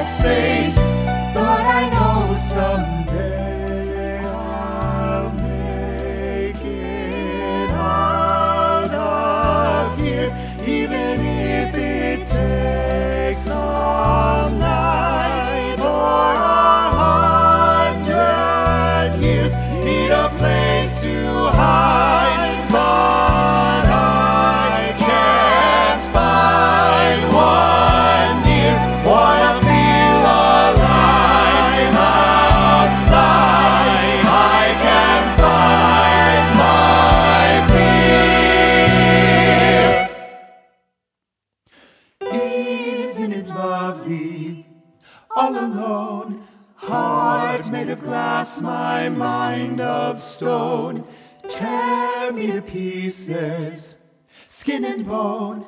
that space, but I know someday I'll make it out of here, even if it takes all night or 100 years. Need a place to hide, but I can't find one near. Wanna feel alive outside. I can't find my fear. Isn't it lovely, all alone? Heart made of glass, my mind of stone. Tear me to pieces, skin and bone.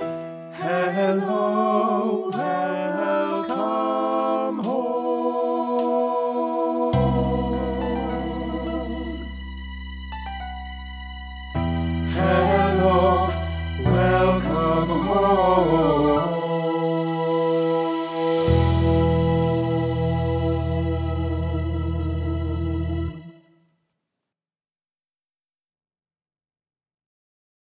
Hello, welcome home. Hello, welcome home.